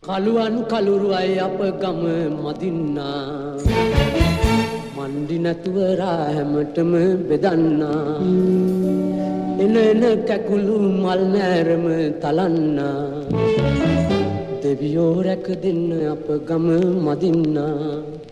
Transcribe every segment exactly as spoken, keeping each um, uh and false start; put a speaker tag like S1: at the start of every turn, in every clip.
S1: කළුවන් කළුරු අය අප ගම මදින්නා මණ්ඩි නැතුව රා හැමතෙම බෙදන්නා එන එන කැකුළු මල් නෑරම තලන්නා දෙවියෝ රැක දෙන්න අප ගම මදින්නා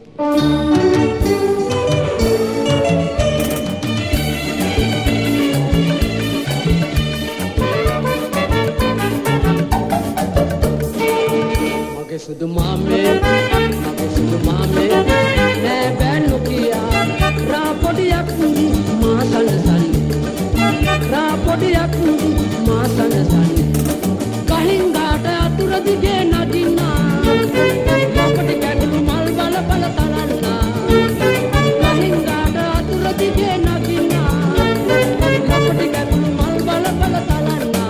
S1: සුදු මාමේ මගේ සුදු මාමේ නෑ බෑනු කියා රා පොඩියක් මා සනසන්නේ රා පොඩියක් මා සනසන්නේ කහින් ගාට අතුර දිගේ නදින්නා ලොකටි කැඩුණු මල් බල බල තලන්නා කහින් ගාට අතුර දිගේ නදින්නා ලොකටි කැඩුණු මල් බල බල තලන්නා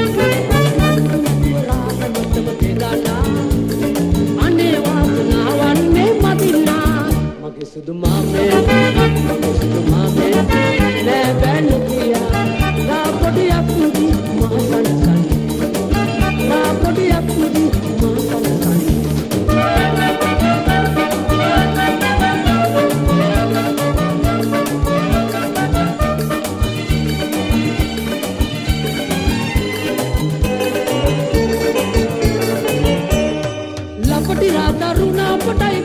S1: රා හැමතෙම බෙදන්නා සුදු මාමේ මගේ සුදු මාමේ නෑ බෑනු කියා රා පොඩියක් මා සනසන්නේ රා පොඩියක් මා සනසන්නේ ලපටි රා දරුණා පොටයි